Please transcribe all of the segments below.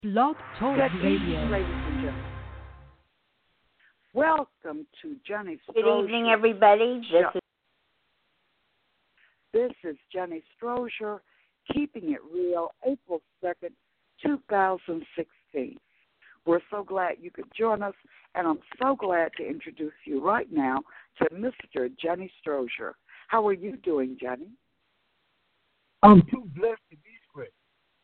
Blog Talk Good Radio. evening, ladies and gentlemen. Welcome to Johnny Good Strozier. evening, everybody. This is Johnny Strozier, Keeping It Real, April 2nd, 2016. We're so glad you could join us, and I'm so glad to introduce you right now to Mr. Johnny Strozier. How are you doing, Johnny? I'm too blessed to be stressed.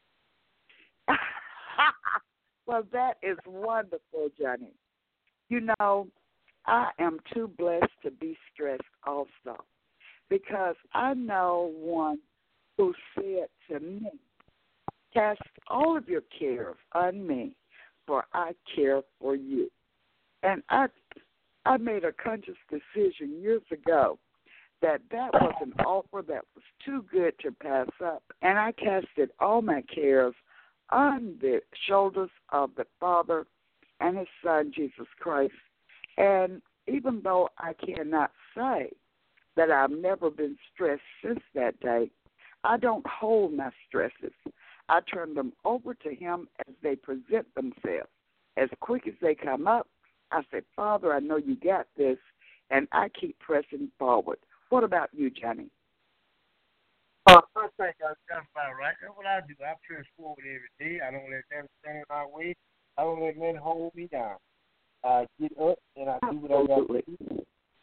Well, that is wonderful, Johnny. You know, I am too blessed to be stressed also, because I know one who said to me, "Cast all of your cares on me, for I care for you." And I made a conscious decision years ago that was an offer that was too good to pass up, and I casted all my cares on the shoulders of the Father and His Son, Jesus Christ. And even though I cannot say that I've never been stressed since that day, I don't hold my stresses. I turn them over to Him as they present themselves. As quick as they come up, I say, "Father, I know you got this," and I keep pressing forward. What about you, Johnny? I think that's about right. That's what I do. I press forward every day. I don't let them stand in my way. I don't let men hold me down. I get up and I do what I got to do.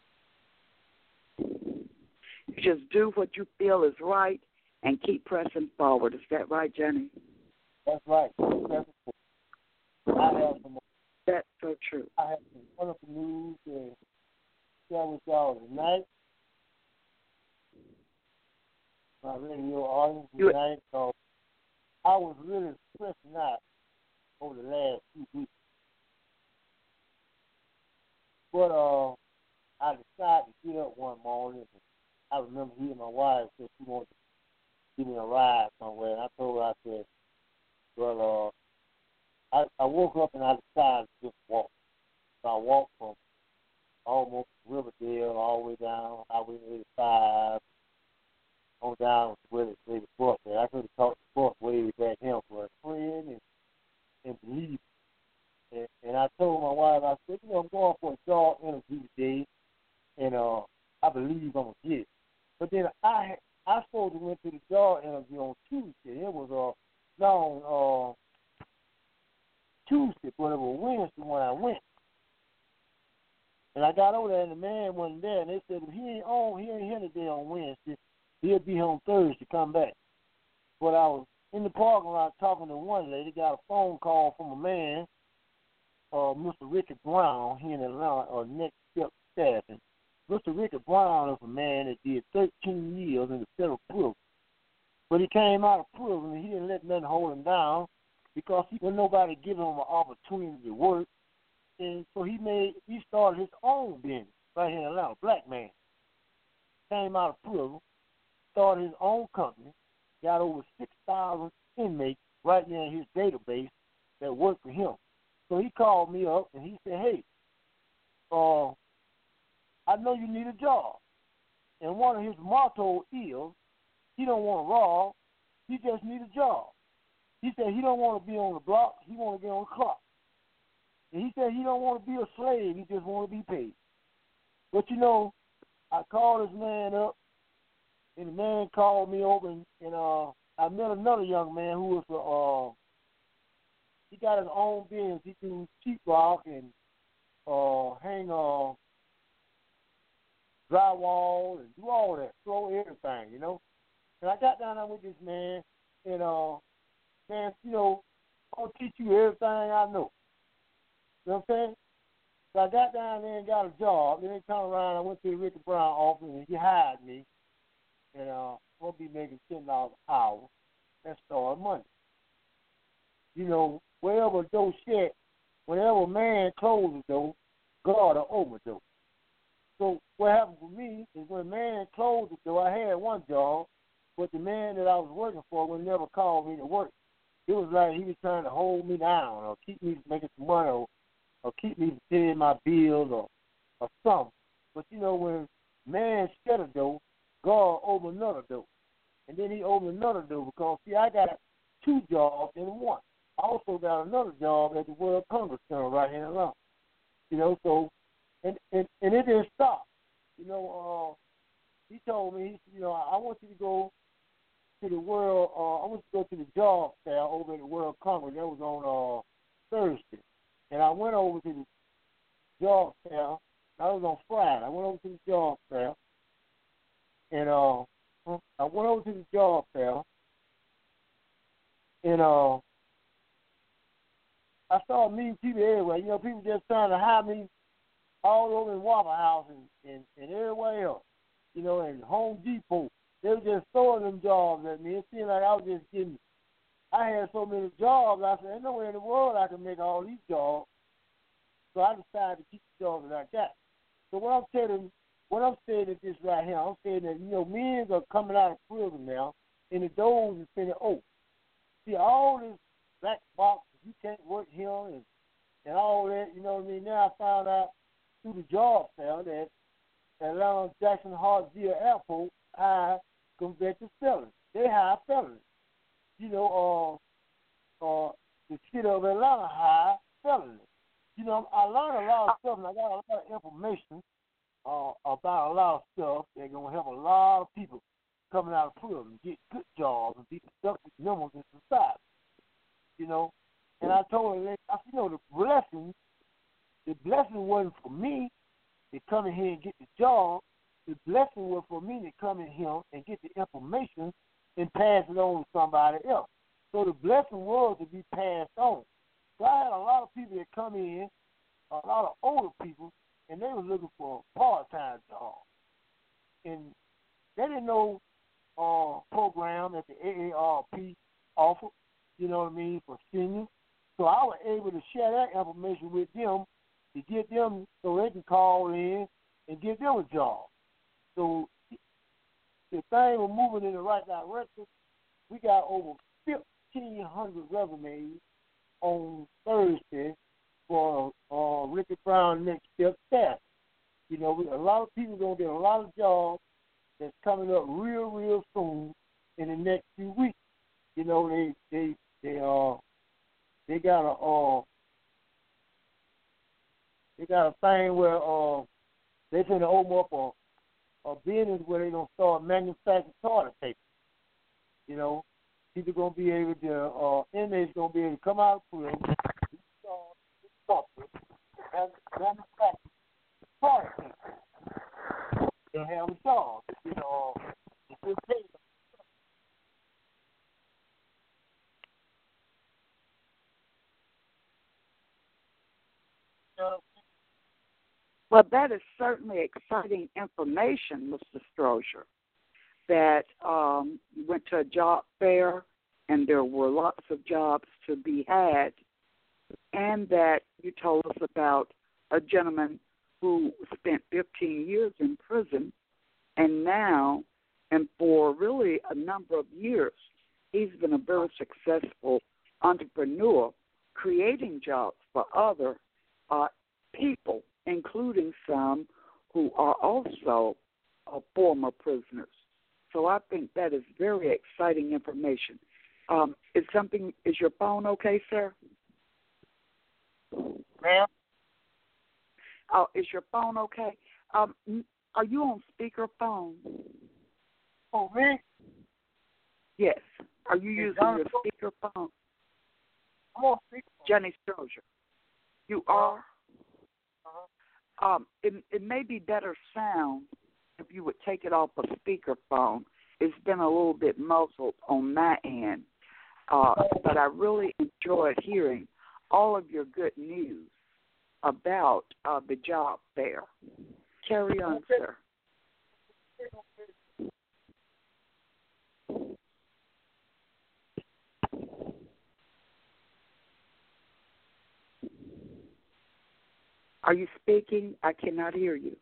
You just do what you feel is right and keep pressing forward. Is that right, Johnny? That's right. That's so true. I have some wonderful news to share with y'all tonight. My radio audience tonight. So I was really stressing out over the last 2 weeks. But I decided to get up one morning. And I remember hearing my wife say she wanted to give me a ride somewhere. And I told her, I said, well, I woke up and I decided to just walk. So I walked from almost Riverdale all the way down Highway 85 on down to where the bus there. I could have talked the bus way back him for a friend and believe. And I told my wife, I said, I'm going for a job interview today, and I believe I'm going to get it. But then I supposed to went to the job interview on Tuesday. It was on Tuesday, but it was Wednesday when I went. And I got over there, and the man wasn't there, and they said, he ain't here today on Wednesday. He'll be here on Thursday to come back. But I was in the parking lot talking to one lady, got a phone call from a man, Mr. Ricky Brown, here in Atlanta, Next Step Staffing. Mr. Ricky Brown is a man that did 13 years in the federal prison. But he came out of prison, and he didn't let nothing hold him down because he wasn't nobody giving him an opportunity to work. And so he started his own business right here in Atlanta, black man. Came out of prison, started his own company, got over 6,000 inmates right there in his database that worked for him. So he called me up and he said, "Hey, I know you need a job." And one of his mottos is, he don't want to rob, he just need a job. He said he don't want to be on the block, he want to be on the clock. And he said he don't want to be a slave, he just want to be paid. But I called this man up, and the man called me over, and I met another young man who was he got his own business. He do sheetrock and hang drywall and do all that, throw everything, And I got down there with this man, and man, I'll teach you everything I know. You know what I'm saying? So I got down there and got a job. Then they turned around. I went to the Ricky Brown office, and he hired me. And I'll be making $10 an hour. That started Monday. Wherever a door shut, whenever a man closes the door, God will open the door. So what happened for me is when a man closed the door, I had one job, but the man that I was working for would never call me to work. It was like he was trying to hold me down or keep me from making some money or keep me from paying my bills or something. But when man shut a door, God opened another door. And then he opened another door because, see, I got 2 jobs in one. I also got another job at the World Congress Center right here in Atlanta. So and it didn't stop. He told me, I want you to go to the World. I want you to go to the job fair over at the World Congress. That was on Thursday, and I went over to the job fair. That was on Friday. I went over to the job fair, and I went over to the job fair, and I saw meeting people everywhere. People just trying to hire me all over in Waffle House and everywhere else. And Home Depot. They were just throwing them jobs at me. It seemed like I was just getting. I had so many jobs. I said, "Ain't nowhere in the world I can make all these jobs." So I decided to keep the jobs that I got. So what I'm saying is this right here. I'm saying that men are coming out of prison now, and the doors is finna open. See all this black box, you can't work here and all that. You know what I mean? Now I found out through the job fair that Atlanta Jackson Hartsville Airport hire convicted felons. They hire felons. The city of Atlanta hire felons. I learned a lot of stuff, and I got a lot of information about a lot of stuff that's going to help a lot of people coming out of prison get good jobs and be productive members in society. And I told her, the blessing wasn't for me to come in here and get the job. The blessing was for me to come in here and get the information and pass it on to somebody else. So the blessing was to be passed on. So I had a lot of people that come in, a lot of older people, and they were looking for a part-time job. And they didn't know program that the AARP offered, for seniors. So I was able to share that information with them to get them so they can call in and get them a job. So the thing was moving in the right direction. We got over 1,500 resumes on Thursday for Ricky Brown Next Step staff. A lot of people going to get a lot of jobs that's coming up real, real soon in the next few weeks. They got a thing where they're going to open up a business where they're going to start manufacturing toilet paper. People going to be able to, inmates going to be able to come out of prison, and manufacture toilet paper. They'll have a job. Well, that is certainly exciting information, Mr. Strozier, that you went to a job fair and there were lots of jobs to be had, and that you told us about a gentleman who spent 15 years in prison, and now, and for really a number of years, he's been a very successful entrepreneur creating jobs for other people, including some who are also former prisoners. So I think that is very exciting information. Is your phone okay, sir? Ma'am? Is your phone okay? Are you on speakerphone? Oh, me? Yes. Are you using your speakerphone? I'm on speakerphone. Jenny Strozier. You are? It may be better sound if you would take it off a speakerphone. It's been a little bit muffled on my end, but I really enjoyed hearing all of your good news about the job fair. Carry on, sir. Are you speaking? I cannot hear you.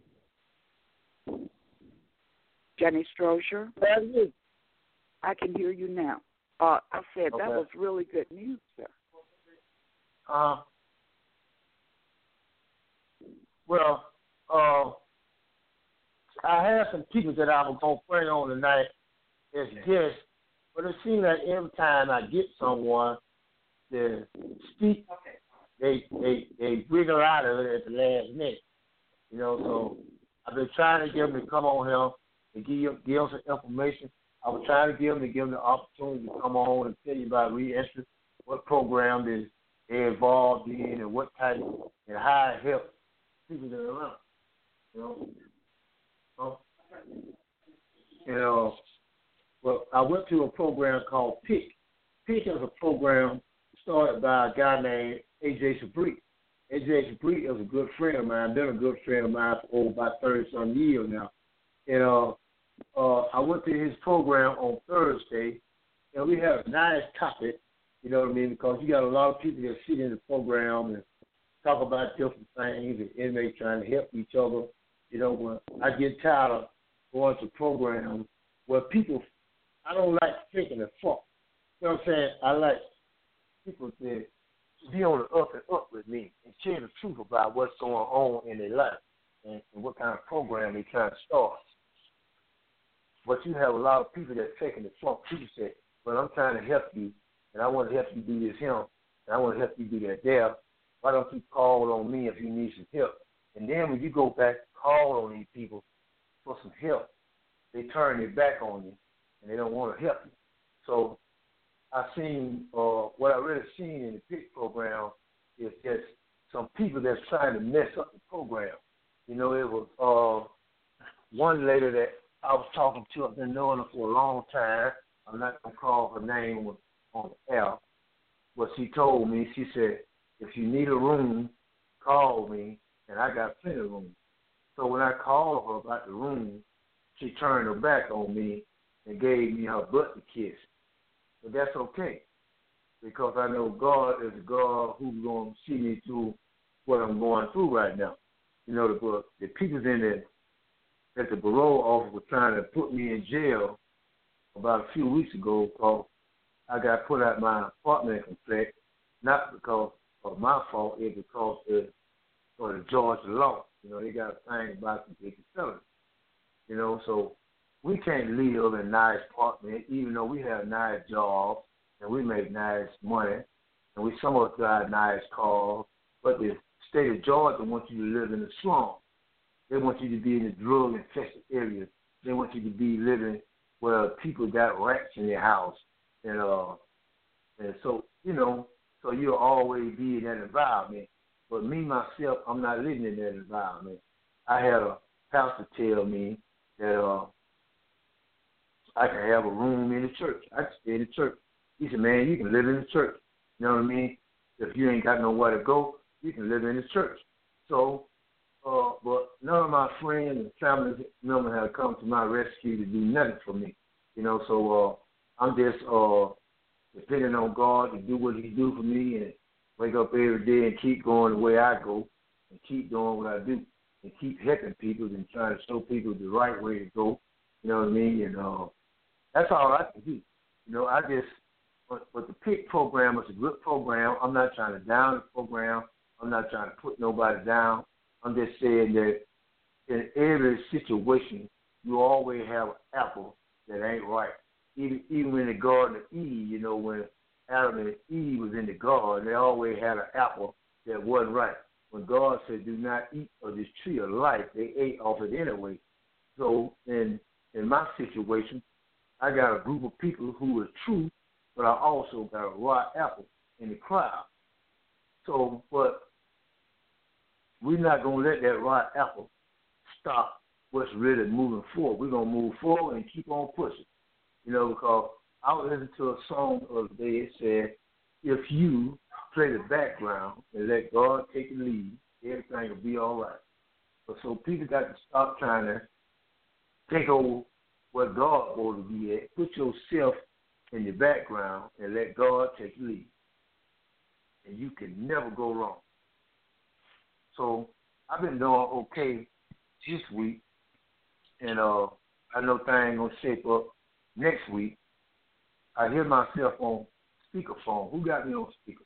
Jenny Strozier? I can hear you now. I said that was really good news, sir. I have some people that I was going to bring on tonight as guests, but it seems like every time I get someone, to speak, they wiggle out of it at the last minute. You know, so I've been trying to get them to come on here and give them some information. I was trying to give them the opportunity to come on and tell you about Reentry, what program they're involved in, and what type and how it helps people that are around. Well, I went to a program called PIC. PIC is a program started by a guy named A.J. Sabri. A.J. Sabri is a good friend of mine, been a good friend of mine for about 30-some years now. And I went to his program on Thursday, and we had a nice topic, you know what I mean, because you got a lot of people that sit in the program and talk about different things, and inmates trying to help each other. You know, when I get tired of going to programs where people, I don't like taking the fault. You know what I'm saying? I like people to be on the up and up with me and share the truth about what's going on in their life and what kind of program they're trying to start. But you have a lot of people that's taking the front. People say, well, I'm trying to help you, and I want to help you do this here, and I want to help you do that there. Why don't you call on me if you need some help? And then when you go back and call on these people for some help, they turn their back on you, and they don't want to help you. So I seen, what I really seen in the PIC program is just some people that's trying to mess up the program. You know, it was one lady that I was talking to. I've been knowing her for a long time. I'm not going to call her name on the air. But she told me, she said, if you need a room, call me, and I got plenty of room. So when I called her about the room, she turned her back on me and gave me her butt to kiss. But that's okay, because I know God is a God who's going to see me through what I'm going through right now. You know, the people at the parole office were trying to put me in jail about a few weeks ago because I got put out my apartment complex, not because of my fault, it's because of the Georgia law. You know, they got a thing about convicted felons. You know, so we can't live in a nice apartment, even though we have nice jobs and we make nice money, and some of us drive nice cars, but the state of Georgia wants you to live in the slum. They want you to be in the drug-infested areas. They want you to be living where people got rats in their house. And so, you know, so you'll always be in that environment. But me, myself, I'm not living in that environment. I had a pastor tell me that I can have a room in the church. I can stay in the church. He said, man, you can live in the church. You know what I mean? If you ain't got nowhere to go, you can live in the church. So, but none of my friends and family members have come to my rescue to do nothing for me. You know, so I'm just depending on God to do what he do for me and wake up every day and keep going the way I go and keep doing what I do and keep helping people and trying to show people the right way to go. You know what I mean? And that's all I can do. You know, but the PIC program is a good program. I'm not trying to down the program. I'm not trying to put nobody down. I'm just saying that in every situation, you always have an apple that ain't right. Even in the Garden of Eve, you know, when Adam and Eve was in the garden, they always had an apple that wasn't right. When God said, do not eat of this tree of life, they ate off it anyway. So in my situation, I got a group of people who are true, but I also got a raw apple in the crowd. So, but we're not going to let that raw apple stop what's really moving forward. We're going to move forward and keep on pushing. You know, because I was listening to a song the other day. It said, if you play the background and let God take the lead, everything will be all right. But so people got to stop trying to take over where God wants to be at. Put yourself in the background and let God take the lead. And you can never go wrong. So I've been doing okay this week, and I know things going to shape up next week. I hear myself on speakerphone. Who got me on speaker?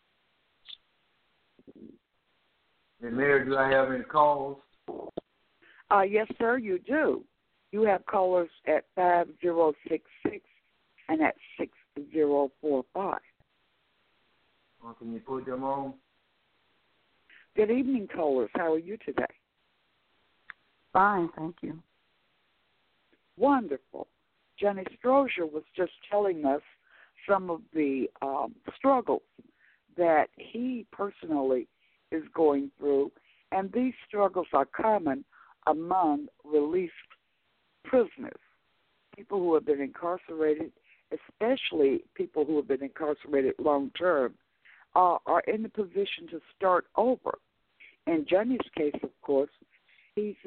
And Mary, do I have any calls? Yes, sir, you do. You have callers at 5066 and at 6045. Can you put them on? Good evening, callers. How are you today? Fine, thank you. Wonderful. Johnny Strozier was just telling us some of the struggles that he personally is going through, and these struggles are common among released prisoners, people who have been incarcerated, especially people who have been incarcerated long term, are in the position to start over. In Johnny's case, of course, he's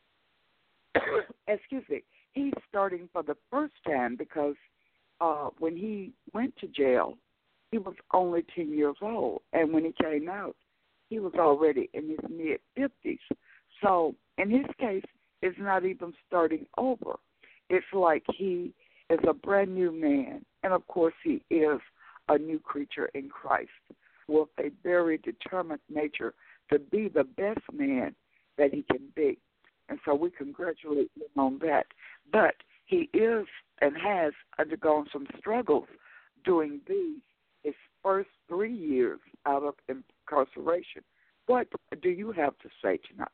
he's starting for the first time because when he went to jail, he was only 10 years old, and when he came out, he was already in his mid-50s. So in his case, it's not even starting over. It's like he is a brand new man, and of course he is a new creature in Christ with a very determined nature to be the best man that he can be. And so we congratulate him on that. But he is and has undergone some struggles during his first 3 years out of incarceration. What do you have to say tonight?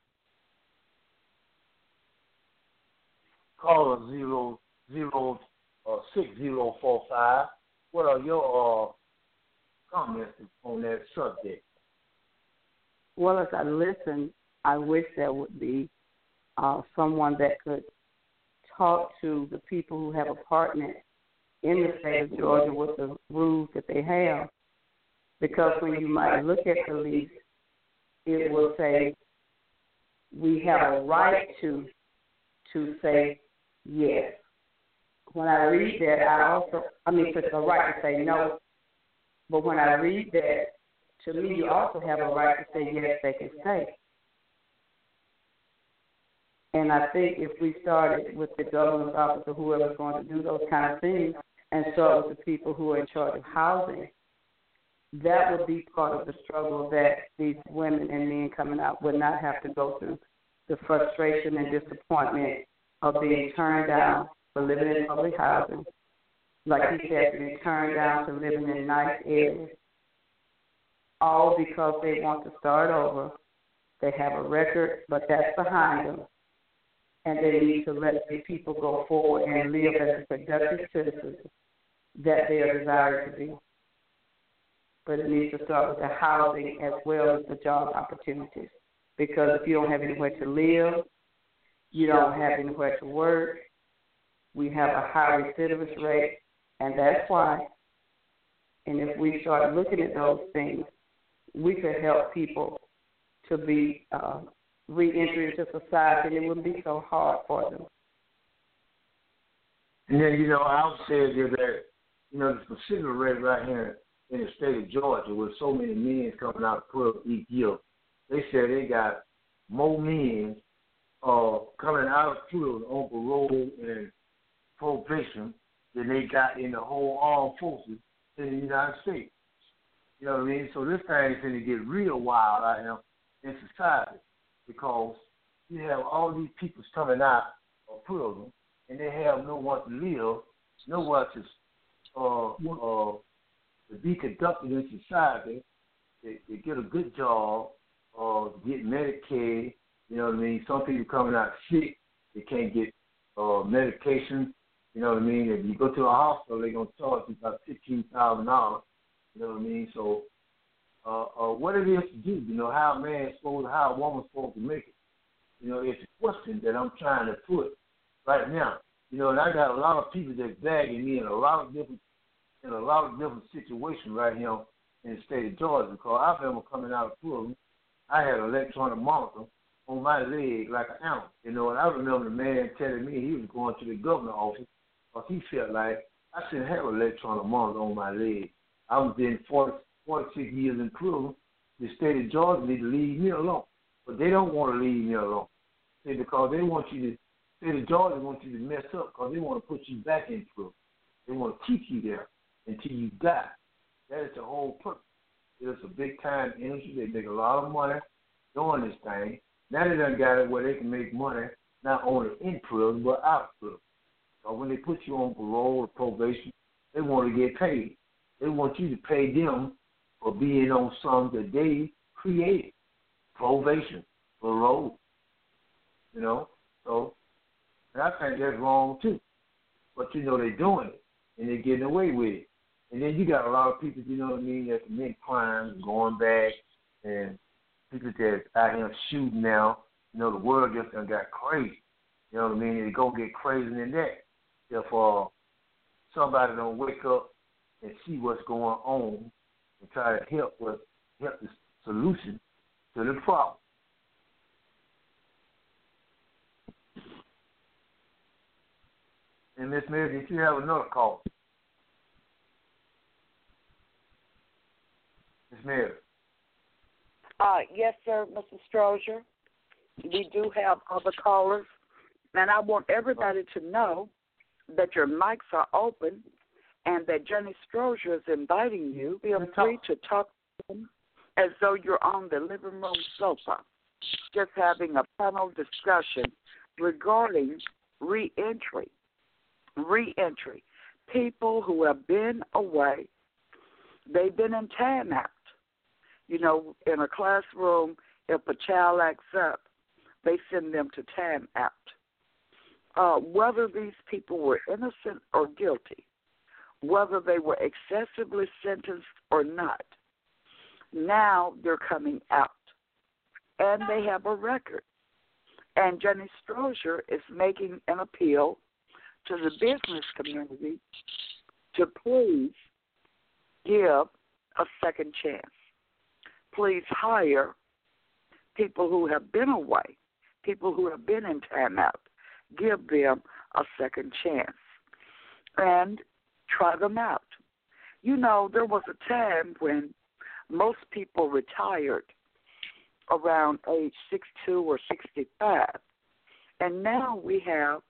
Caller 6045. What are your comments on that subject? Well, as I listen, I wish there would be someone that could talk to the people who have apartments in the state of Georgia with the rules that they have. Because when you might look at the lease, it will say we have a right to say yes. When I read that, it's a right to say no. But when I read that, to me, you also have a right to say yes, they can stay. And I think if we started with the governor's office or whoever's going to do those kind of things and start with the people who are in charge of housing, that would be part of the struggle that these women and men coming out would not have to go through, the frustration and disappointment of being turned down for living in public housing, like he said, being turned down to living in nice areas, all because they want to start over. They have a record, but that's behind them, and they need to let the people go forward and live as a productive citizens that they are desired to be. But it needs to start with the housing as well as the job opportunities, because if you don't have anywhere to live, you don't have anywhere to work, we have a high recidivist rate, and that's why. And if we start looking at those things, we could help people to be re-entry into society, and it wouldn't be so hard for them. And then, I would say that, the specific rate right here in the state of Georgia, with so many men coming out of prison each year, they said they got more men coming out of prison on parole and probation than they got in the whole armed forces in the United States. You know what I mean? So this thing is going to get real wild out here in society, because you have all these people coming out of prison and they have nowhere to live, nowhere to be conducted in society. They get a good job, get Medicaid. You know what I mean? Some people coming out sick, they can't get medication. You know what I mean? If you go to a hospital, they're going to charge you about $15,000. You know what I mean? So what it is to do, how a man's supposed to, how a woman's supposed to make it. It's a question that I'm trying to put right now. And I got a lot of people that's bagging me in a lot of different situations right here in the state of Georgia, because I remember coming out of prison, I had an electronic monitor on my leg like an ounce. And I remember the man telling me he was going to the governor's office because he felt like I shouldn't have an electronic monitor on my leg. I was in 46 years in prison. The state of Georgia need to leave me alone. But they don't want to leave me alone. See, because they want you to, the state of Georgia wants you to mess up because they want to put you back in prison. They want to keep you there until you die. That is the whole purpose. It's a big time industry. They make a lot of money doing this thing. Now they done got it where they can make money not only in prison but out of prison. So when they put you on parole or probation, they want to get paid. They want you to pay them for being on something that they created, probation, parole, you know. So, and I think that's wrong too. But you know they're doing it, and they're getting away with it. And then you got a lot of people, you know what I mean, that commit crimes, going back, and people that out here shooting now. You know, the world just done got crazy. You know what I mean? It go get crazier than that. Therefore, somebody don't wake up and see what's going on and try to help the solution to the problem. And Miss Mary, did you have another call? Miss Mary. Yes, sir, Mr. Strozier. We do have other callers, and I want everybody to know that your mics are open and that Jenny Strozier is inviting you. Feel free to talk to them as though you're on the living room sofa, just having a panel discussion regarding reentry. Reentry. People who have been away, they've been in timeout. You know, in a classroom, if a child acts up, they send them to timeout. Whether these people were innocent or guilty, whether they were excessively sentenced or not, now they're coming out. And they have a record. And Jenny Strozier is making an appeal to the business community to please give a second chance. Please hire people who have been away, people who have been in timeout. Give them a second chance and try them out. You know, there was a time when most people retired around age 62 or 65, and now we have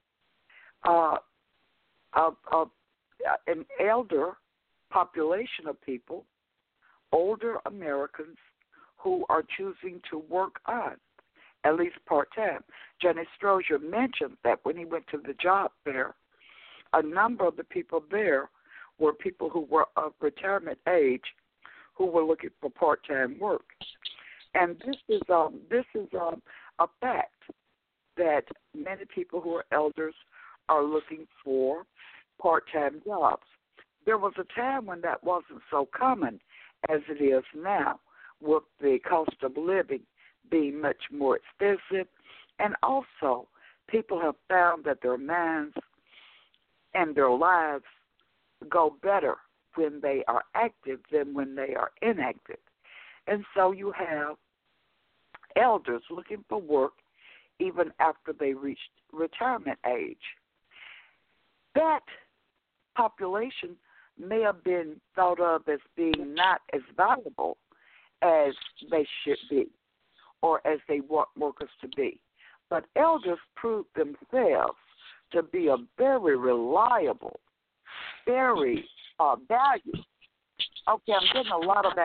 an elder population of people, older Americans, who are choosing to work on, at least part-time. Jenny Strozier mentioned that when he went to the job fair, a number of the people there were people who were of retirement age who were looking for part-time work. And this is a fact that many people who are elders are looking for part-time jobs. There was a time when that wasn't so common as it is now, with the cost of living being much more expensive. And also, people have found that their minds and their lives go better when they are active than when they are inactive. And so you have elders looking for work even after they reached retirement age. That population may have been thought of as being not as valuable as they should be or as they want workers to be. But elders proved themselves to be a very reliable, very valued. Okay, I'm getting a lot of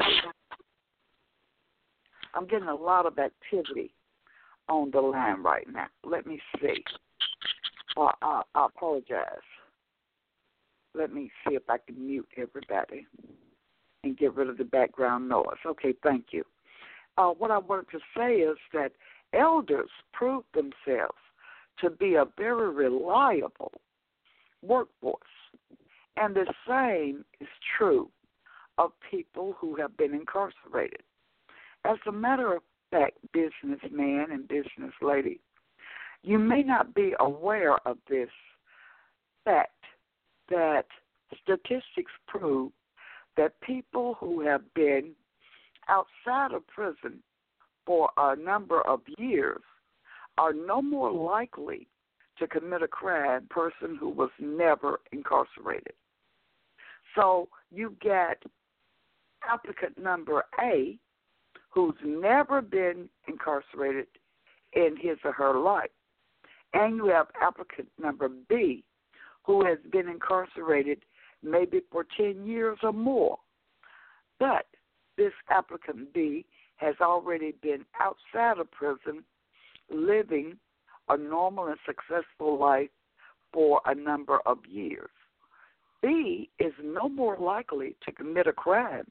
activity on the line right now. Let me see. I apologize. Let me see if I can mute everybody and get rid of the background noise. Okay, thank you. What I wanted to say is that elders proved themselves to be a very reliable workforce. And the same is true of people who have been incarcerated. As a matter of fact, businessman and business lady, you may not be aware of this fact that statistics prove that people who have been outside of prison for a number of years are no more likely to commit a crime than a person who was never incarcerated. So you get applicant number A, who's never been incarcerated in his or her life, and you have applicant number B, who has been incarcerated maybe for 10 years or more. But this applicant B has already been outside of prison, living a normal and successful life for a number of years. B is no more likely to commit a crime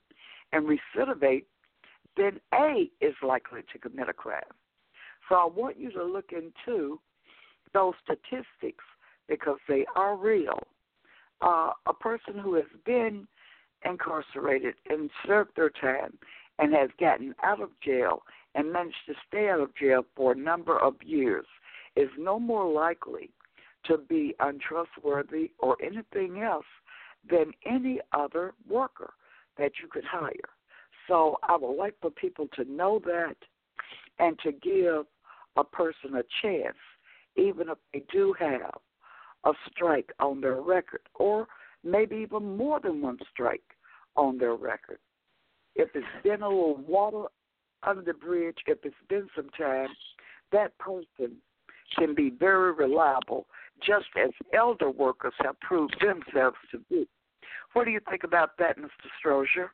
and recidivate, then A is likely to commit a crime. So I want you to look into those statistics because they are real. A person who has been incarcerated and served their time and has gotten out of jail and managed to stay out of jail for a number of years is no more likely to be untrustworthy or anything else than any other worker that you could hire. So I would like for people to know that and to give a person a chance, even if they do have a strike on their record, or maybe even more than one strike on their record. If it's been a little water under the bridge, if it's been some time, that person can be very reliable, just as elder workers have proved themselves to be. What do you think about that, Mr. Strozier?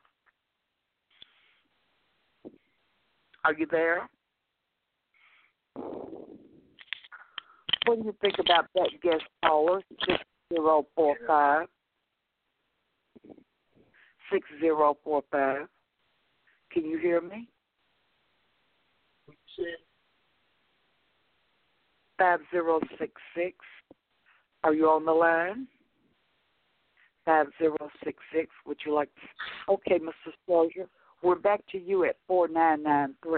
Are you there? What do you think about that guest caller, 6045? 6045. Can you hear me? 5066. Are you on the line? 5066. Would you like to? Okay, Mr. Strozier, we're back to you at 4993.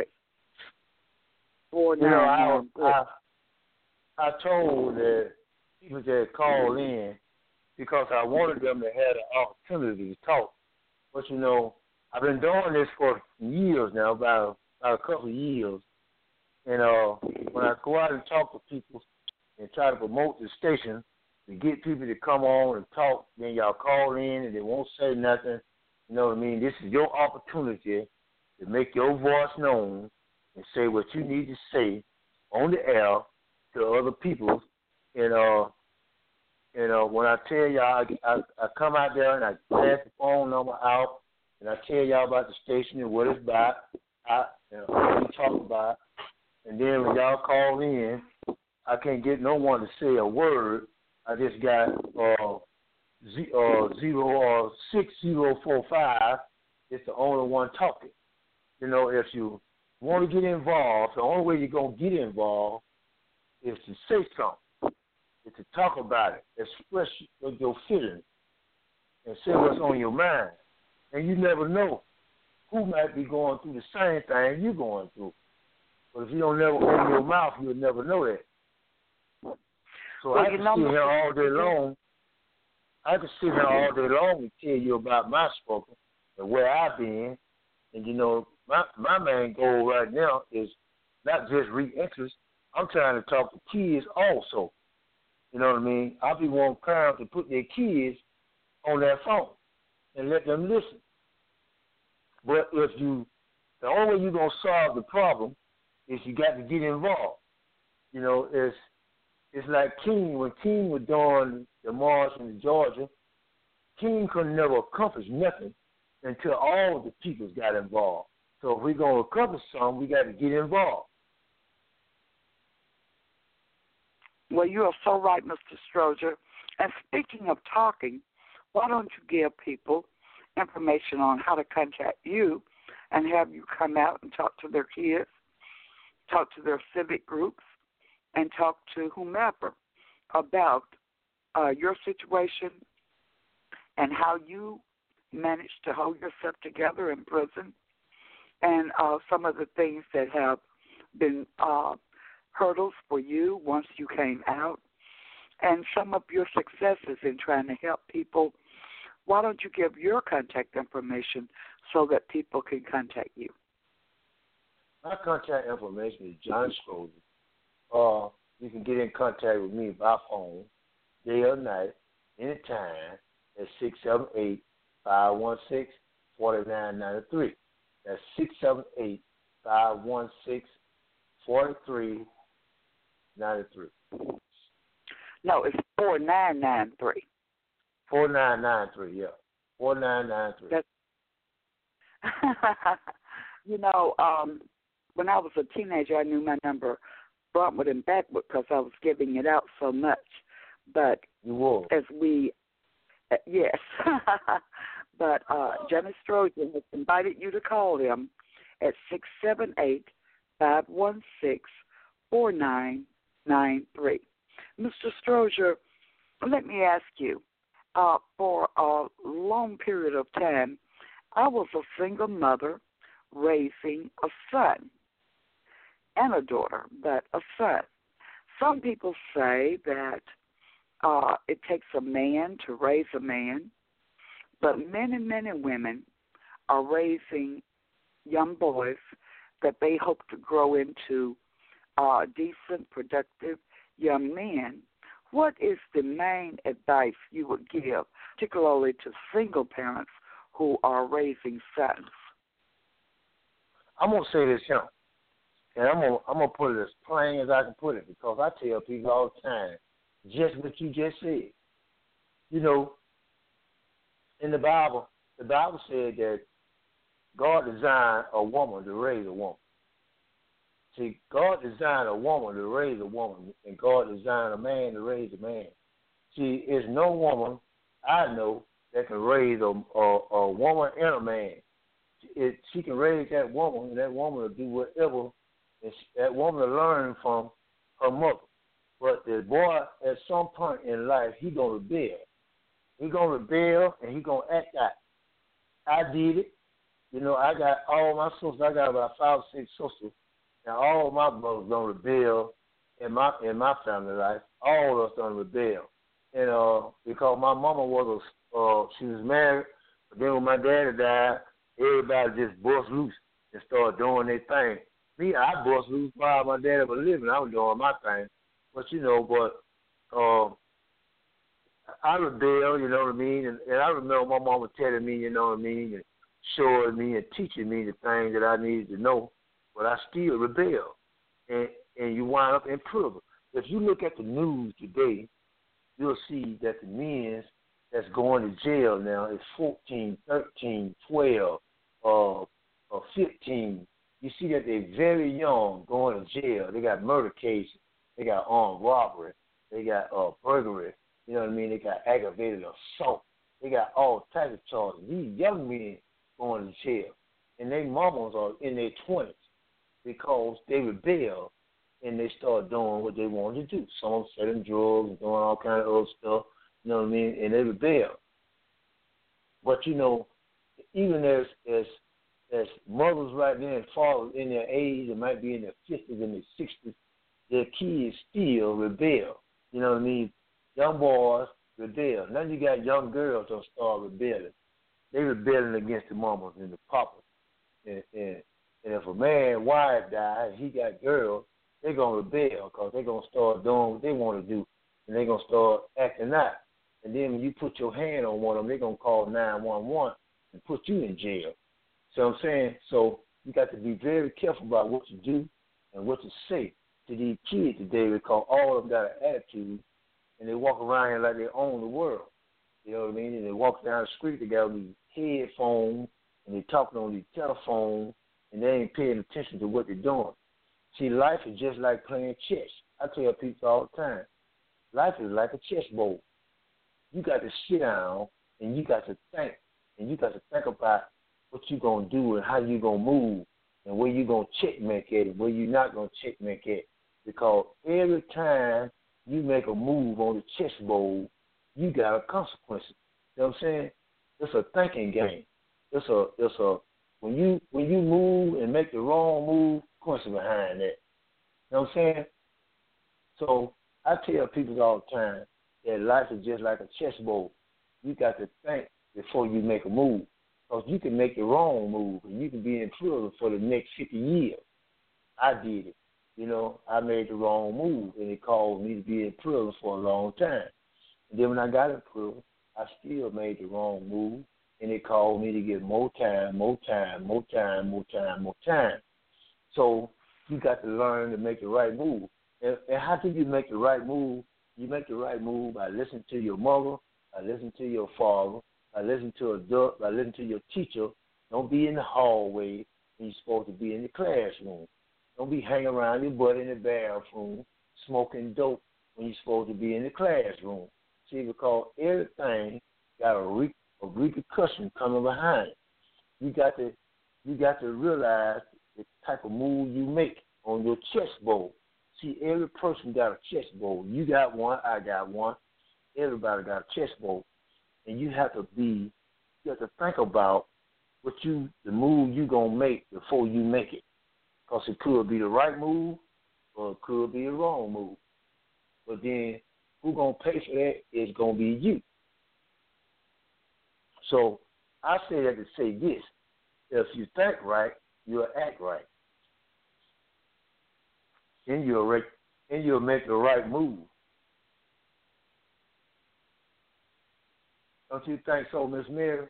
4993. I told the people that called in because I wanted them to have the opportunity to talk. But, I've been doing this for years now, about a couple of years. And when I go out and talk to people and try to promote the station to get people to come on and talk, then y'all call in and they won't say nothing. You know what I mean? This is your opportunity to make your voice known and say what you need to say on the air to other people. And when I tell y'all, I come out there and I pass the phone number out and I tell y'all about the station and what it's about, what we talk about. And then when y'all call in, I can't get no one to say a word. I just got 6045. It's the only one talking. If you want to get involved, the only way you're going to get involved is to say something, is to talk about it, express your feelings, and say what's on your mind. And you never know who might be going through the same thing you're going through. But if you don't never open your mouth, you'll never know that. So I can sit here all day long. I can sit here all day long and tell you about my struggle and where I've been. And, my main goal right now is not just re-interest. I'm trying to talk to kids also. You know what I mean? I'll be one parent to put their kids on their phone and let them listen. But the only way you're going to solve the problem is you got to get involved. It's like King. When King was doing the march in Georgia, King could never accomplish nothing until all the people got involved. So if we're going to accomplish something, we got to get involved. Well, you are so right, Mr. Strozier. And speaking of talking, why don't you give people information on how to contact you and have you come out and talk to their kids, talk to their civic groups, and talk to whomever about your situation and how you managed to hold yourself together in prison and some of the things that have been hurdles for you once you came out and some of your successes in trying to help people. Why don't you give your contact information so that people can contact you? My contact information is John Strozier. You can get in contact with me by phone, day or night, anytime, at 678-516-4993. That's 678-516-4393. No, it's 4993. 4993, yeah. 4993. When I was a teenager, I knew my number frontward and backward because I was giving it out so much. But you will. yes. But Janice Strojan has invited you to call him at 678-516-4993. Mr. Strozier, let me ask you, for a long period of time, I was a single mother raising a son and a daughter, but a son. Some people say that it takes a man to raise a man, but many, many women are raising young boys that they hope to grow into decent, productive young men. What is the main advice you would give, particularly to single parents who are raising sons? I'm gonna say this here, and I'm gonna put it as plain as I can put it, because I tell people all the time, just what you just said. You know, in the Bible said that God designed a woman to raise a woman. See, God designed a woman to raise a woman, and God designed a man to raise a man. See, there's no woman I know that can raise a woman and a man. She can raise that woman, and that woman will do whatever, and that woman will learn from her mother. But the boy, at some point in life, he gonna rebel. He gonna rebel, and he gonna act out. I did it. You know, I got all my sisters. I got about 5 or 6 sisters. Now, all of my brothers don't rebel in my family life. All of us don't rebel. And because my mama she was married, but then when my daddy died, everybody just bust loose and started doing their thing. Me, I bust loose while my daddy was living. I was doing my thing. But, you know, I rebel, you know what I mean? And I remember my mama telling me, you know what I mean, and showing me and teaching me the things that I needed to know. But I still rebel, and you wind up in prison. If you look at the news today, you'll see that the men that's going to jail now is 14, 13, 12, 15. You see that they're very young going to jail. They got murder cases. They got armed robbery. They got burglary. You know what I mean? They got aggravated assault. They got all types of charges. These young men going to jail, and their mamas are in their 20s. Because they rebel and they start doing what they want to do. Some selling drugs and doing all kind of other stuff, you know what I mean? And they rebel. But, you know, even as mothers right now and fathers in their age, they might be in their 50s and their 60s, their kids still rebel. You know what I mean? Young boys rebel. Now you got young girls that start rebelling. They rebelling against the mamas and the papas. And if a man's wife dies, he got girls, they're going to rebel because they're going to start doing what they want to do, and they're going to start acting out. And then when you put your hand on one of them, they're going to call 911 and put you in jail. See what I'm saying? So you got to be very careful about what you do and what you say to these kids today, because all of them got an attitude, and they walk around here like they own the world. You know what I mean? And they walk down the street, they got these headphones, and they talking on these telephones, and they ain't paying attention to what they're doing. See, life is just like playing chess. I tell people all the time, life is like a chessboard. You got to sit down, and you got to think, and you got to think about what you're going to do and how you're going to move and where you're going to checkmate at and where you're not going to checkmate at. Because every time you make a move on the chessboard, you got a consequence. You know what I'm saying? It's a thinking game. It's a when you move and make the wrong move, consequence behind that. You know what I'm saying? So I tell people all the time that life is just like a chessboard. You got to think before you make a move, because you can make the wrong move and you can be in prison for the next 50 years. I did it. You know, I made the wrong move, and it caused me to be in prison for a long time. And then when I got in prison, I still made the wrong move, and it caused me to get more time. So you got to learn to make the right move. And how do you make the right move? You make the right move by listening to your mother, by listening to your father, by listening to adult, by listening to your teacher. Don't be in the hallway when you're supposed to be in the classroom. Don't be hanging around your butt in the bathroom smoking dope when you're supposed to be in the classroom. See, because everything got a of repercussion coming behind it. You got to realize the type of move you make on your chessboard. See, every person got a chessboard. You got one, I got one. Everybody got a chessboard, and you have to think about the move you gonna make before you make it, because it could be the right move or it could be the wrong move. But then who gonna pay for that is gonna be you. So I say that to say this: if you think right, you'll act right, and you'll make the right move. Don't you think so, Miss Mary?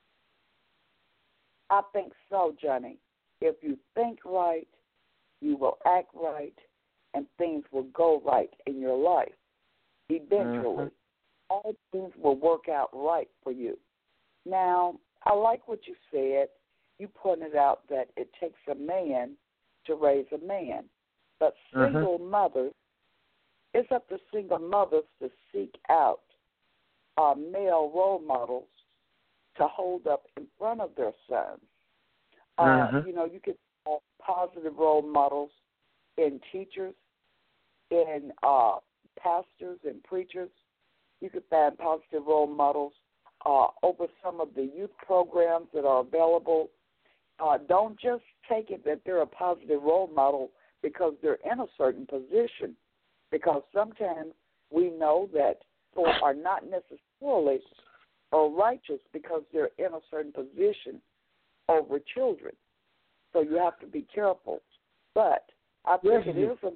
I think so, Johnny. If you think right, you will act right, and things will go right in your life. Eventually, all things will work out right for you. Now, I like what you said. You pointed out that it takes a man to raise a man. But single mothers, it's up to single mothers to seek out male role models to hold up in front of their sons. You know, you can have positive role models in teachers, in pastors and preachers. You can find positive role models over some of the youth programs that are available. Don't just take it that they're a positive role model because they're in a certain position, because sometimes we know that people are not necessarily righteous because they're in a certain position over children. So you have to be careful. But I think it is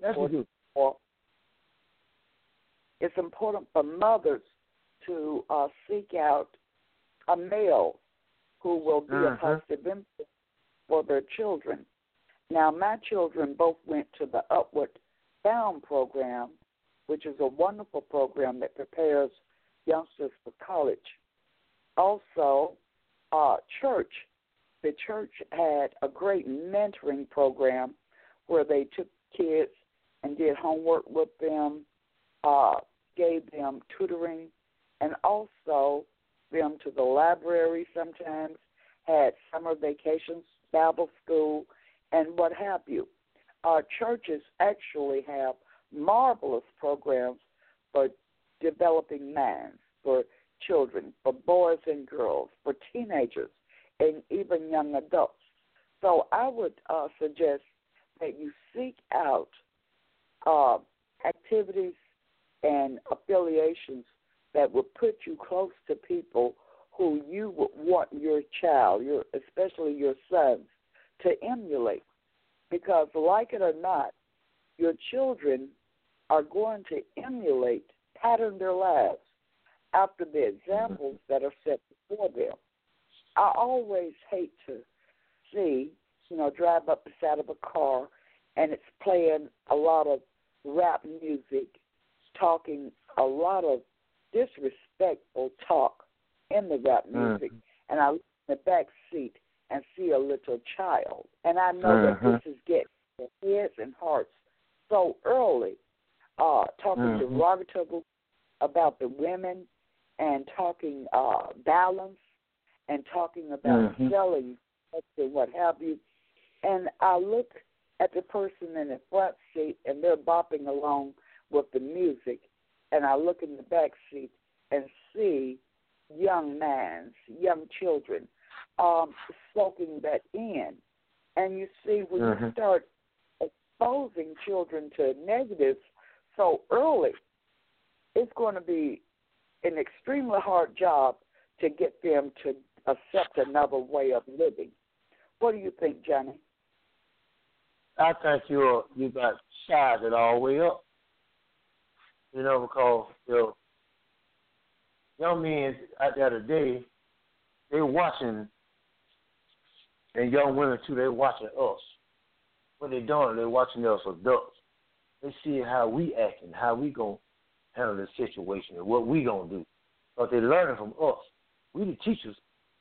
important for mothers to seek out a male who will be a positive influence for their children. Now, my children both went to the Upward Bound program, which is a wonderful program that prepares youngsters for college. Also, church. The church had a great mentoring program where they took kids and did homework with them, gave them tutoring, and also them to the library sometimes, had summer vacations, Bible school, and what have you. Churches actually have marvelous programs for developing minds, for children, for boys and girls, for teenagers, and even young adults. So I would suggest that you seek out activities and affiliations that would put you close to people who you would want your child, especially your sons, to emulate. Because like it or not, your children are going to emulate, pattern their lives after the examples that are set before them. I always hate to see, drive up the side of a car and it's playing a lot of rap music, talking a lot of disrespectful talk in the rap music, and I look in the back seat and see a little child. And I know that this is getting their heads and hearts so early, talking derogatively about the women and talking balance and talking about selling and what have you. And I look at the person in the front seat and they're bopping along with the music, and I look in the back seat and see young minds, young children, soaking that in. And you see, when you start exposing children to negatives so early, it's going to be an extremely hard job to get them to accept another way of living. What do you think, Johnny? I think you got sized it all the way up. Because the young men out there today, they're watching, and young women too, they're watching us. What they're doing, they're watching us adults. They see how we acting, how we going to handle the situation, and what we going to do. But they're learning from us. We the teachers.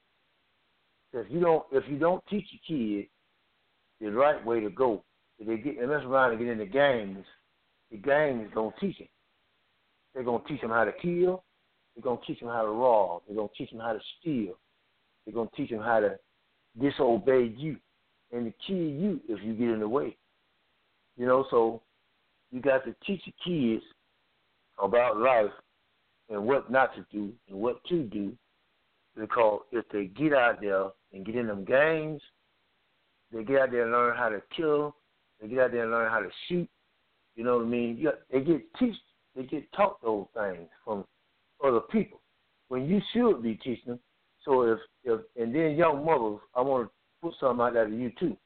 If you don't teach your kids the right way to go, if they mess around and get in the gangs is going to teach them. They're going to teach them how to kill. They're going to teach them how to rob. They're going to teach them how to steal. They're going to teach them how to disobey you and to kill you if you get in the way. You know, so you got to teach the kids about life and what not to do and what to do, because if they get out there and get in them gangs, they get out there and learn how to kill, they get out there and learn how to shoot. You know what I mean? They get taught those things from other people when you should be teaching them. So if and then young mothers, I want to put something out there to you too.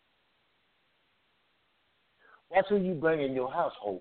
Watch who you bring in your household.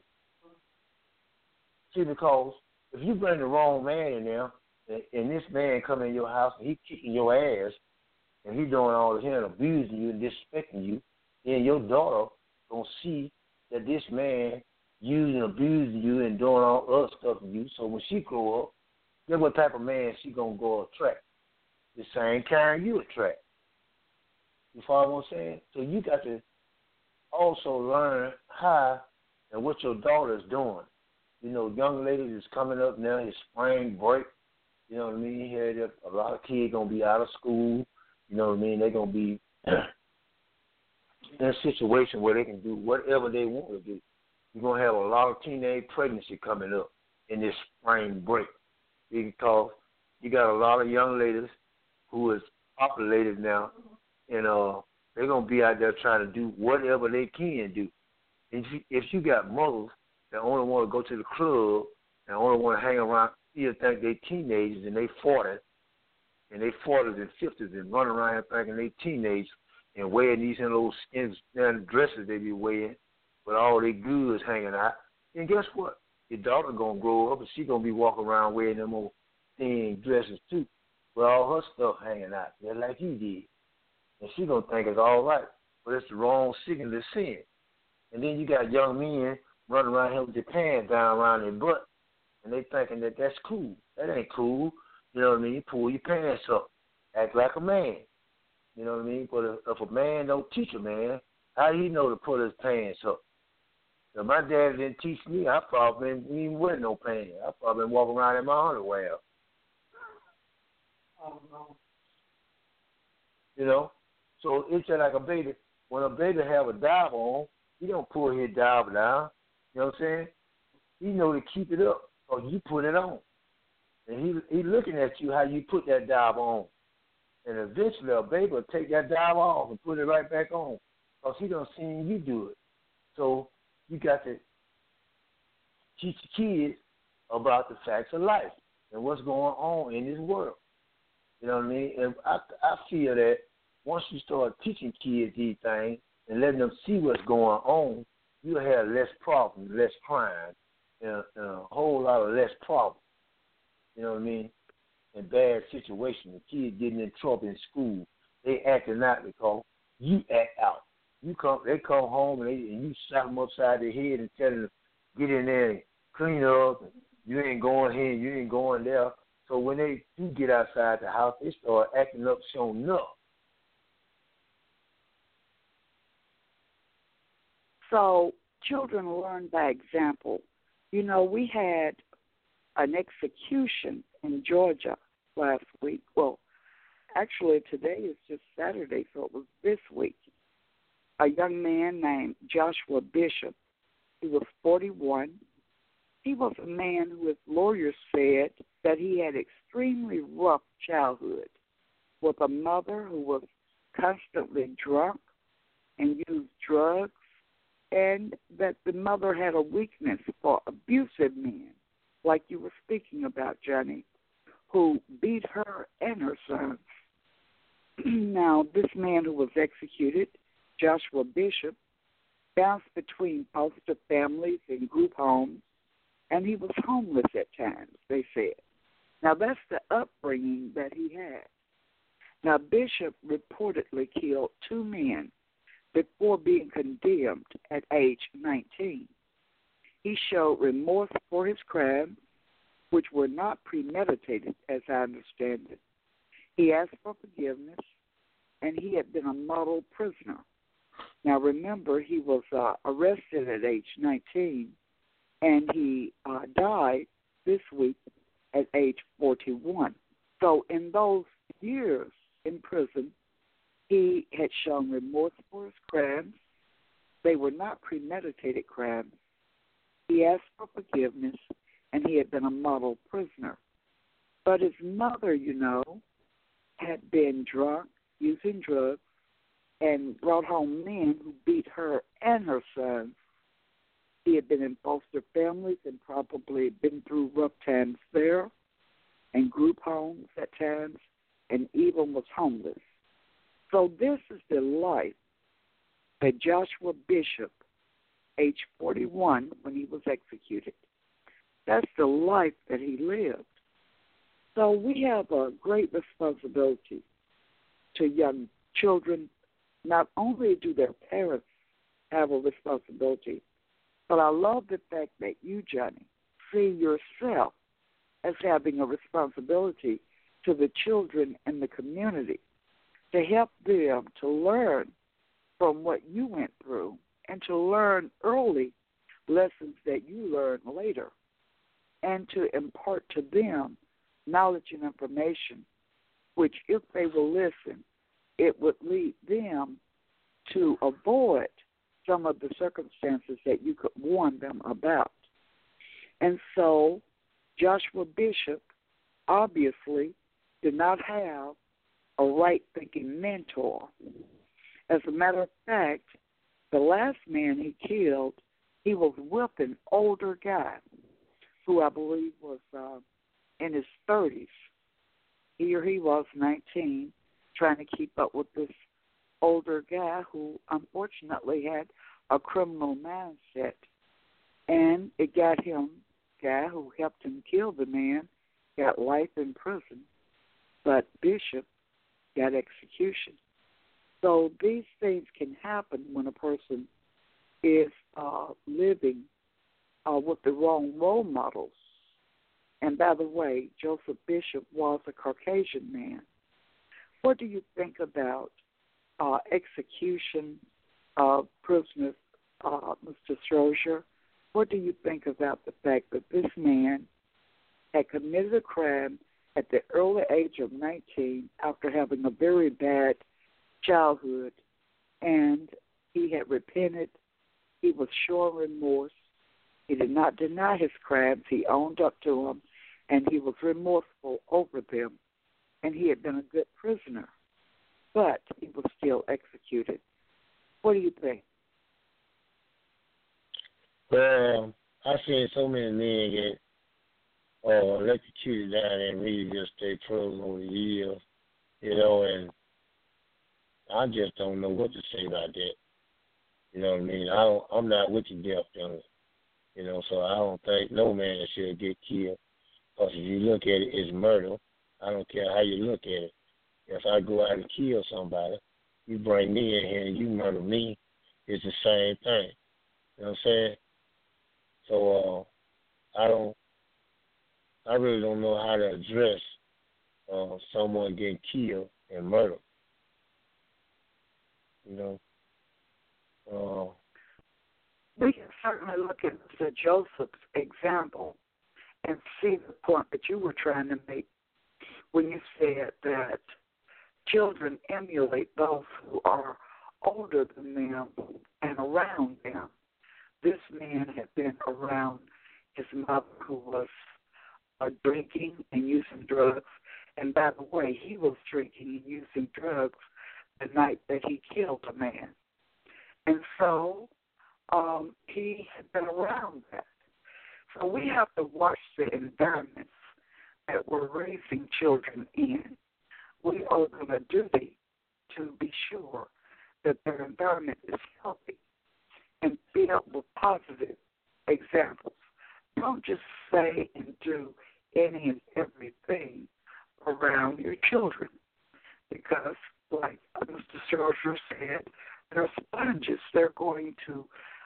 See, because if you bring the wrong man in there, and this man come in your house and he kicking your ass, and he doing all this here and abusing you and disrespecting you, then your daughter gonna see that this man using and abusing you and doing all other stuff to you. So when she grow up, guess what type of man she gonna go attract? The same kind you attract. You follow what I'm saying? So you got to also learn how and what your daughter is doing. You know, young ladies is coming up now, it's spring break. You know what I mean? You hear that a lot of kids going to be out of school. You know what I mean? They're going to be in a situation where they can do whatever they want to do. You're going to have a lot of teenage pregnancy coming up in this spring break, because you got a lot of young ladies who is populated now, and they're going to be out there trying to do whatever they can do. And if you got mothers that only want to go to the club and only want to hang around, you think they teenagers and they 40s, and they 40s and 50s and running around here thinking they teenagers and wearing these little skin dresses they be wearing with all their goods hanging out. And guess what? Your daughter going to grow up and she going to be walking around wearing them old thin dresses too with all her stuff hanging out just like you did. And she going to think it's all right, but it's the wrong signal to send. And then you got young men running around here with their pants down around their butt, and they thinking that that's cool. That ain't cool. You know what I mean? You pull your pants up. Act like a man. You know what I mean? But if a man don't teach a man, how he know to put his pants up? If my dad didn't teach me, I probably didn't even wear no pants. I probably been walking around in my underwear. You know? So it's just like a baby. When a baby have a diaper on, he don't pull his diaper down. You know what I'm saying? He know to keep it up, or you put it on. And he looking at you how you put that diaper on. And eventually a baby will take that diaper off and put it right back on, because he done seen you do it. So you got to teach the kids about the facts of life and what's going on in this world. You know what I mean? And I feel that once you start teaching kids these things and letting them see what's going on, you'll have less problems, less crime, and a whole lot of less problems. You know what I mean? In bad situations, the kids getting in trouble in school, they acting out because you act out. They come home and you shot them upside their head and tell them to get in there and clean up. And you ain't going here, you ain't going there. So when they do get outside the house, they start acting up, showing up. So children learn by example. You know, we had an execution in Georgia last week. Well, actually today is just Saturday, so it was this week. A young man named Joshua Bishop. He was 41. He was a man who his lawyers said that he had extremely rough childhood with a mother who was constantly drunk and used drugs, and that the mother had a weakness for abusive men, like you were speaking about, Johnny, who beat her and her sons. Now, this man who was executed, Joshua Bishop, bounced between foster families and group homes, and he was homeless at times, they said. Now, that's the upbringing that he had. Now, Bishop reportedly killed 2 men before being condemned at age 19. He showed remorse for his crimes, which were not premeditated, as I understand it. He asked for forgiveness, and he had been a model prisoner. Now, remember, he was arrested at age 19, and he died this week at age 41. So in those years in prison, he had shown remorse for his crimes. They were not premeditated crimes. He asked for forgiveness, and he had been a model prisoner. But his mother, had been drunk, using drugs, and brought home men who beat her and her sons. He had been in foster families and probably been through rough times there, and group homes at times, and even was homeless. So this is the life that Joshua Bishop, age 41, when he was executed, that's the life that he lived. So we have a great responsibility to young children. Not only do their parents have a responsibility, but I love the fact that you, Johnny, see yourself as having a responsibility to the children in the community to help them to learn from what you went through and to learn early lessons that you learned later, and to impart to them knowledge and information, which if they will listen, it would lead them to avoid some of the circumstances that you could warn them about. And so Joshua Bishop obviously did not have a right-thinking mentor. As a matter of fact, the last man he killed, he was with an older guy who I believe was in his 30s. Here he was, 19, trying to keep up with this older guy who unfortunately had a criminal mindset. And it got him, guy who helped him kill the man, got life in prison, but Bishop got execution. So these things can happen when a person is living with the wrong role models. And by the way, Joseph Bishop was a Caucasian man. What do you think about execution of prisoners, Mr. Strozier? What do you think about the fact that this man had committed a crime at the early age of 19 after having a very bad childhood, and he had repented, he was showing remorse, he did not deny his crimes, he owned up to them, and he was remorseful over them, and he had been a good prisoner, but he was still executed. What do you think? Well, I've seen so many men get electrocuted down there and really just stay frozen over the years, and I just don't know what to say about that. You know what I mean? I'm not with the death penalty, so I don't think no man should get killed. Because if you look at it, it's murder. I don't care how you look at it. If I go out and kill somebody, you bring me in here and you murder me, it's the same thing. You know what I'm saying? So I really don't know how to address someone getting killed and murdered. We can certainly look at Mr. Joseph's example and see the point that you were trying to make when you said that children emulate those who are older than them and around them. This man had been around his mother who was drinking and using drugs. And by the way, he was drinking and using drugs the night that he killed a man. And so he had been around that. So we have to watch the environments that we're raising children in. We owe them a duty to be sure that their environment is healthy and filled with positive examples. Don't just say and do any and everything around your children, because, like Mr. Strozier said, they're sponges. They're going to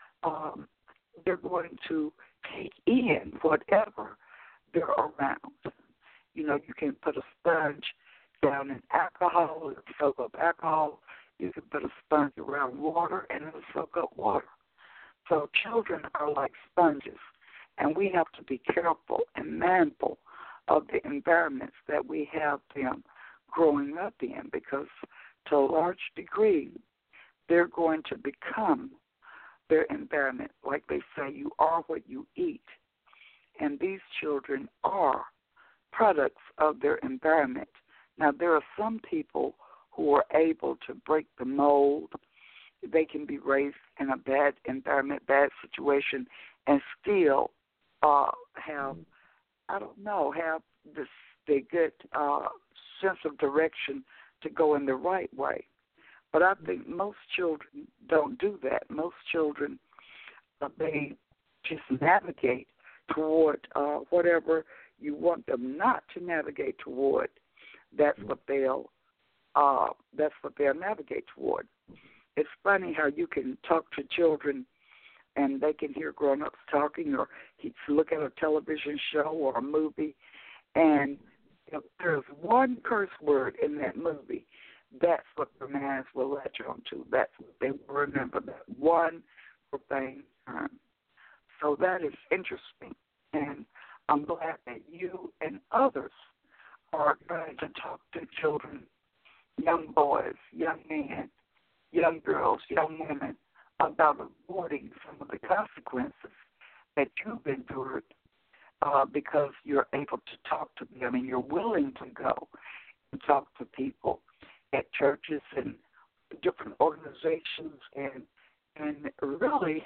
take in whatever they're around. You can put a sponge down in alcohol, it'll soak up alcohol. You can put a sponge around water, and it'll soak up water. So children are like sponges, and we have to be careful and mindful of the environments that we have them growing up in, because to a large degree, they're going to become their environment. Like they say, you are what you eat. And these children are products of their environment. Now, there are some people who are able to break the mold. They can be raised in a bad environment, bad situation, and still have, have the good sense of direction to go in the right way. But I think most children don't do that. Most children, they just navigate toward whatever you want them not to navigate toward. That's what they'll navigate toward. It's funny how you can talk to children and they can hear grown-ups talking, or look at a television show or a movie, and if there's one curse word in that movie, that's what their minds will latch on to. That's what they will remember, that one profane term. So that is interesting, and I'm glad that you and others are going to talk to children, young boys, young men, young girls, young women, about avoiding some of the consequences that you've endured because you're able to talk to them and you're willing to go and talk to people at churches and different organizations. And really,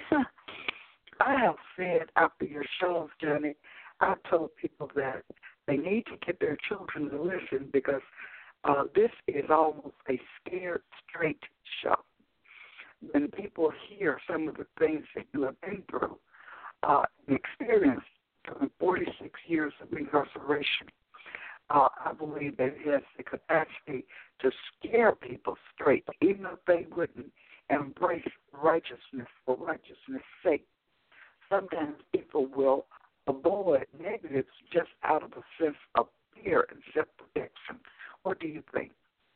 I have said after your shows, Johnny, I told people that they need to get their children to listen, because this is almost a scared straight show. When people hear some of the things that you have been through and experienced during 46 years of incarceration, I believe that it has the capacity to scare people straight, even if they wouldn't embrace righteousness for righteousness' sake. Sometimes people will avoid negatives just out of a sense of fear and self-protection. What do you think?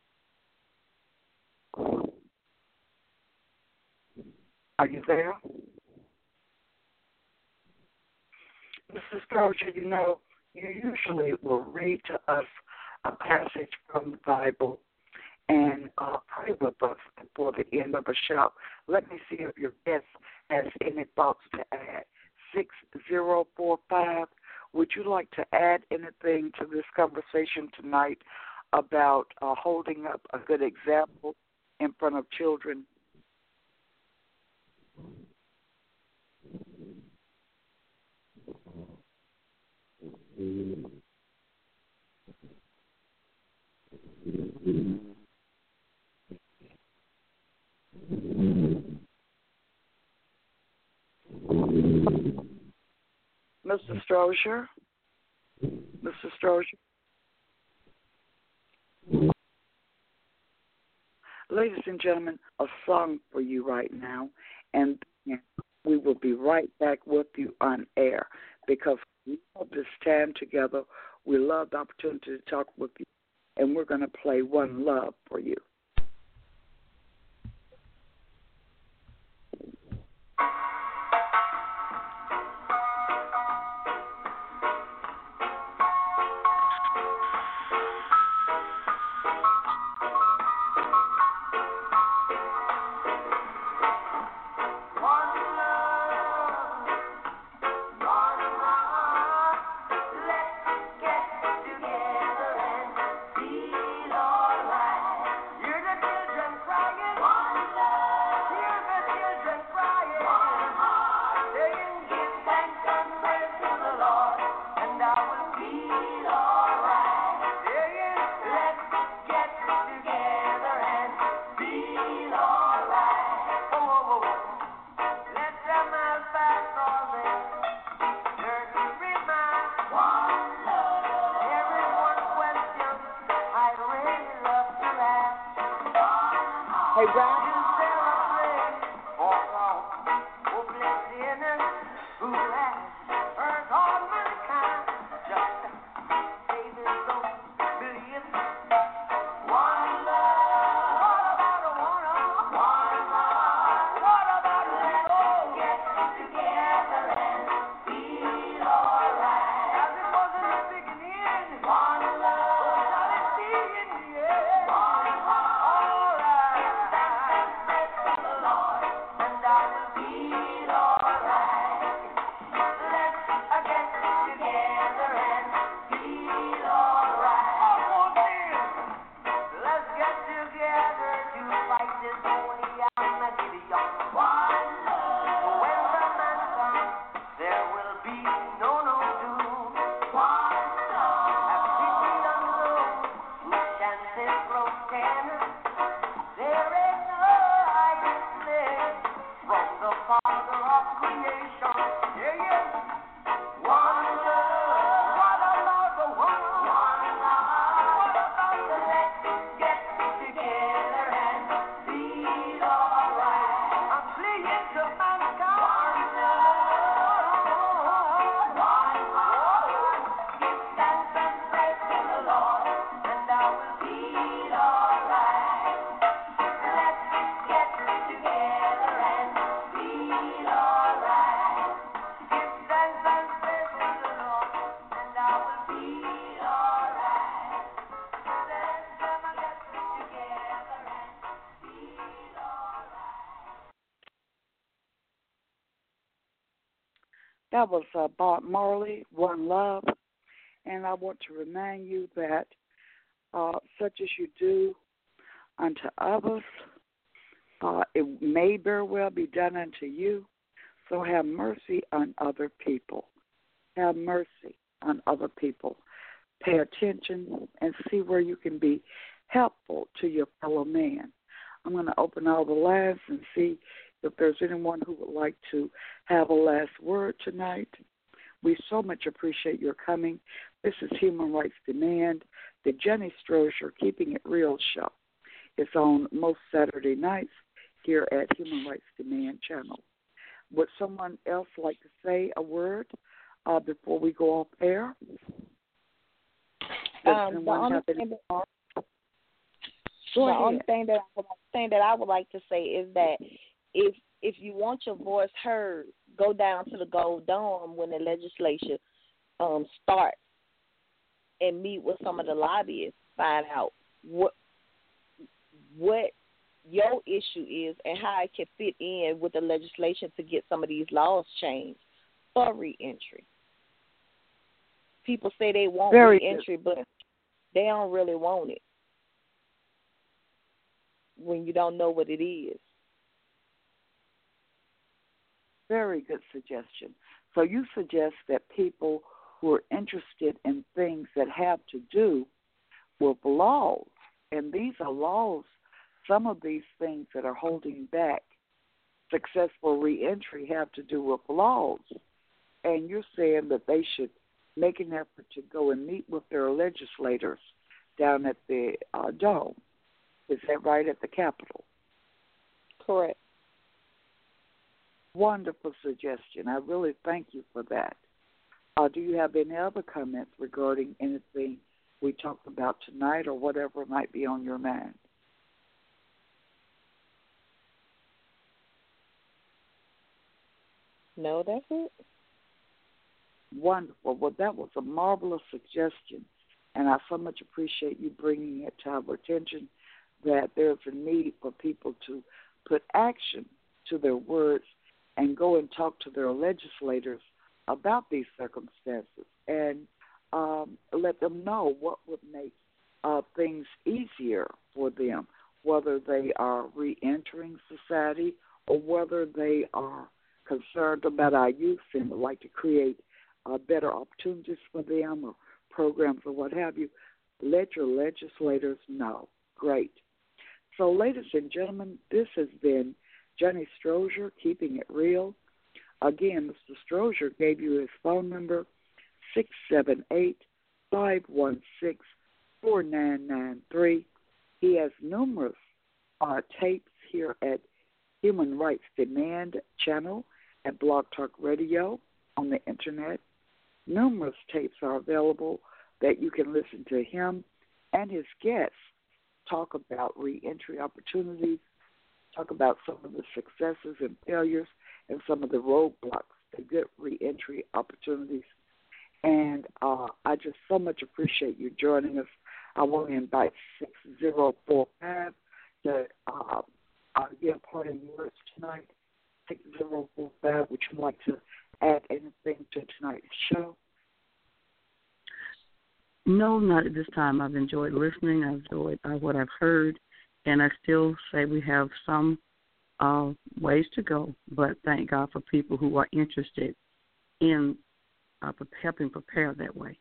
Are you there? Mrs. Stroger, you usually will read to us a passage from the Bible and pray with us before the end of a show. Let me see if your guest has any thoughts to add. 6045, would you like to add anything to this conversation tonight about holding up a good example in front of children? Mr. Strozier? Mr. Strozier? Ladies and gentlemen, a song for you right now, and we will be right back with you on air, because we love this time together. We love the opportunity to talk with you, and we're going to play One Love for you. That was Bob Marley, One Love. And I want to remind you that such as you do unto others, it may very well be done unto you. So have mercy on other people. Have mercy on other people. Pay attention and see where you can be helpful to your fellow man. I'm going to open all the lines and see if there's anyone who would like to have a last word tonight. We so much appreciate your coming. This is Human Rights Demand, the Jenny Strozier Keeping It Real show. It's on most Saturday nights here at Human Rights Demand channel. Would someone else like to say a word before we go off air? The only thing that I would like to say is that if you want your voice heard, go down to the Gold Dome when the legislature starts and meet with some of the lobbyists. Find out what your issue is and how it can fit in with the legislation to get some of these laws changed for reentry. People say they want reentry, but they don't really want it when you don't know what it is. Very good suggestion. So you suggest that people who are interested in things that have to do with laws, and these are laws, some of these things that are holding back successful reentry have to do with laws. And you're saying that they should make an effort to go and meet with their legislators down at the Dome. Is that right, at the Capitol? Correct. Wonderful suggestion. I really thank you for that. Do you have any other comments regarding anything we talked about tonight or whatever might be on your mind? No, that's it. Wonderful. Well, that was a marvelous suggestion, and I so much appreciate you bringing it to our attention that there's a need for people to put action to their words and go and talk to their legislators about these circumstances and let them know what would make things easier for them, whether they are reentering society or whether they are concerned about our youth and would like to create better opportunities for them or programs or what have you. Let your legislators know. Great. So, ladies and gentlemen, this has been Jenny Strozier, Keeping It Real. Again, Mr. Strozier gave you his phone number, 678-516-4993. He has numerous tapes here at Human Rights Demand channel at Blog Talk Radio on the Internet. Numerous tapes are available that you can listen to him and his guests talk about reentry opportunities, talk about some of the successes and failures and some of the roadblocks to good reentry opportunities. And I just so much appreciate you joining us. I want to invite 6045 to give parting words tonight. 6045, would you like to add anything to tonight's show? No, not at this time. I've enjoyed listening. I've enjoyed what I've heard, and I still say we have some ways to go, but thank God for people who are interested in helping prepare that way.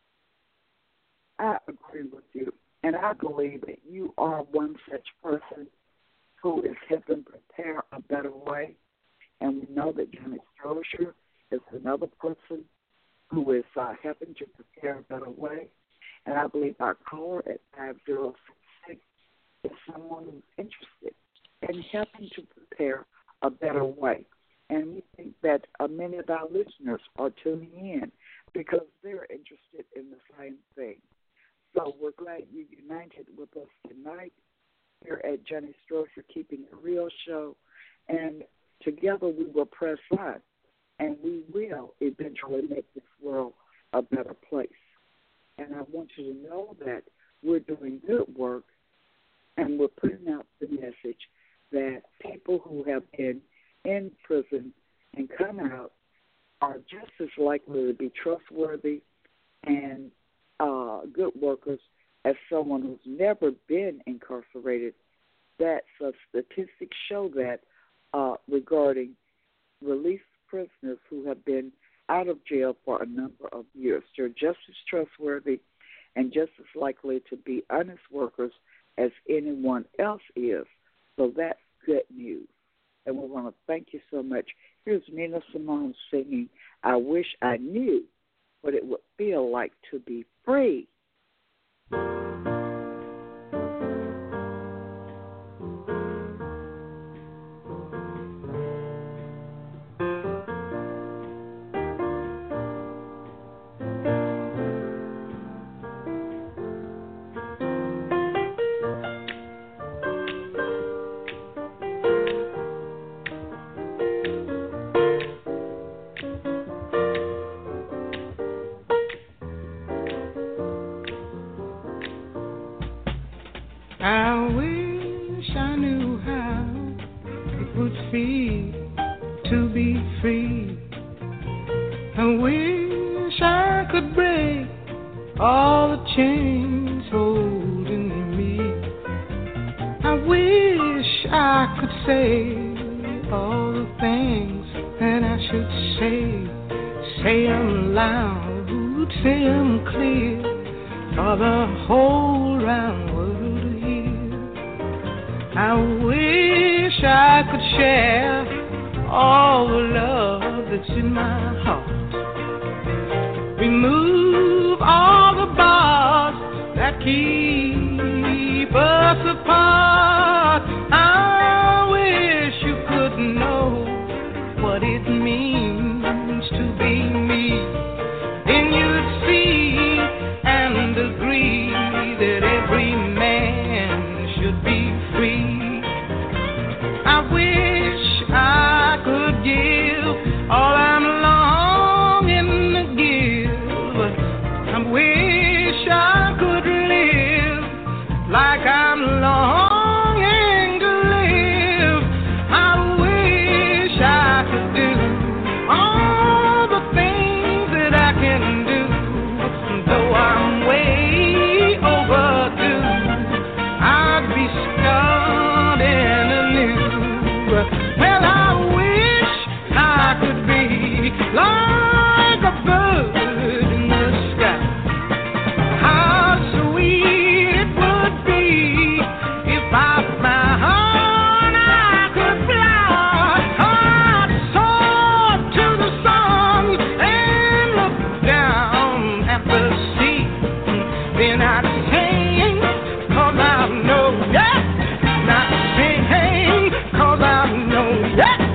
I agree with you, and I believe that you are one such person who is helping prepare a better way, and we know that Jenny Strozier is another person who is helping to prepare a better way, and I believe our caller at 5066 is someone who's interested in helping to prepare a better way. And we think that many of our listeners are tuning in because they're interested in the same thing. So we're glad you united with us tonight here at Jenny Strozier Keeping It Real show. And together we will press on, and we will eventually make this world a better place. And I want you to know that we're doing good work, and we're putting out the message that people who have been in prison and come out are just as likely to be trustworthy and good workers as someone who's never been incarcerated. That statistics show that regarding released prisoners who have been out of jail for a number of years. They're just as trustworthy and just as likely to be honest workers as anyone else is. So that's good news. And we want to thank you so much. Here's Nina Simone singing, I Wish I Knew What It Would Feel Like to Be Free. I wish I knew how it would feel to be free. I wish I could break all the chains holding me. I wish I could say all the things that I should say them loud, say them clear for the whole round world. I wish I could share all the love that's in my heart. Remove all the bars that keep us apart. I wish you could know what it means to be me. Then you'd see and agree that every man should be free. I wish I could give all I'm longing to give. I wish I could live like I'm longing to live. I wish I could do all the things that I can do. Though I'm way overdue, I'd be starting anew. Well, I wish I could be like a bird in the sky. How sweet it would be if I found I could fly. I'd soar to the sun and look down at the sea. Then I'd sing, 'cause I know, yeah. Not sing, 'cause I know, yeah.